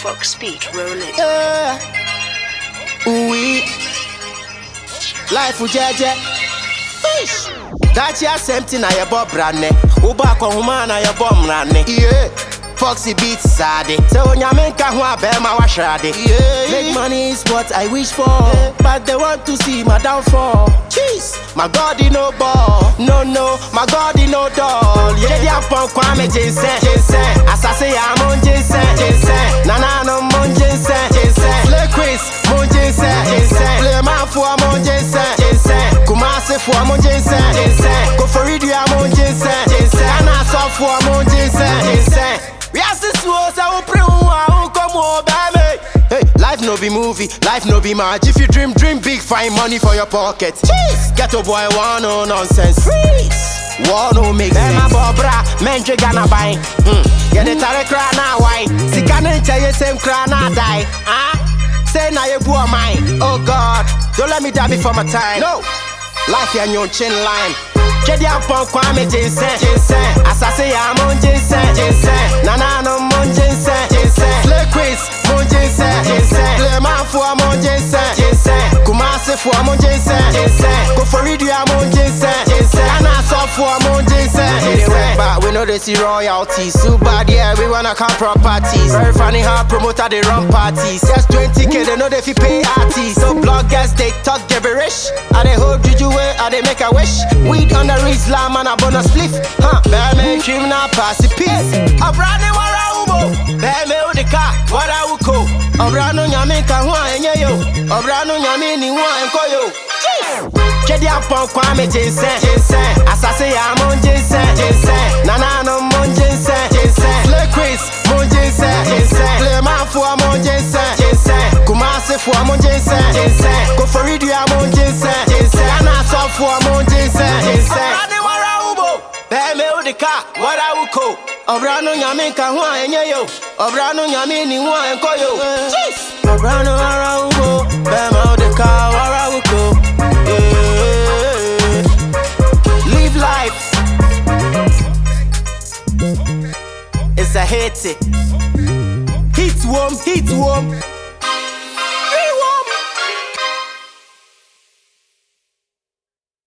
Fox Beat, roll it. Oui. Life ujeje. That's your same thing na your bob brane. Uba kwa huma na your bomb rane. Yeah. Foxy beats sade. So when you make a hua bema washrade. Yeah. Make money is what I wish for. Yeah. But they want to see my downfall. Jeez. My God he no ball. No, my God he no doll. Yeah, they have punk kwame jinsen. As I say I'm on jinsen. Nana no mon jinsen. Slay quiz, mon jinsen. Play man for mon jinsen. Kumase for mon jinsen. Go for it, you are mon jinsen. Nana so for mon jinsen. We are the swos, I will pray come over me. Hey, life no be movie, life no be match. If you dream big, find money for your pocket. Jeez, ghetto boy, want no nonsense. Freeze, want no make sense. My bobra, men gana buy. Get the tare cry now, why? See, can't tell you same cry now die. Say now you poor mine. Oh God, don't let me die before my time. No, life here on your chin line. Jedi upon kwame jinsen. As I say I'm on jinsen. Nana no mon jinsen. Slay quiz, mon jinsen. Play man for mon jinsen. Kumase for mon jinsen. Go for it, you are mon jinsen. Nana so for mon jinsen. But we know they see royalties. So bad, yeah, we wanna count properties. Very funny how promoter they run parties. Just 20K, they know they fi pay artists. So bloggers, they talk gibberish. And they hold you way, and they make a wish. Weed on the Islam and a bonus spliff. Bear me criminal pass the peace. Obrane wara ubo. Bear me with the car, wara uko. Obrano nyame ka hua enye yo. Obrano nyame ni hua enko yo. Jedi upon kwame jinsen. As I say I'm on jinsen. Nana no mon jinsen. Slay quiz, mon jinsen. Play man for mon jinsen. Kumase for mon jinsen. Go for it, you are mon jinsen. Nana so for mon jinsen. What I will call Obrano nyame ka hua enye yo. Obrano nyame ni hua enko yo. Obrano ara ubo. Bema de ka wara uko. Live life. It's a hit. Hit warm.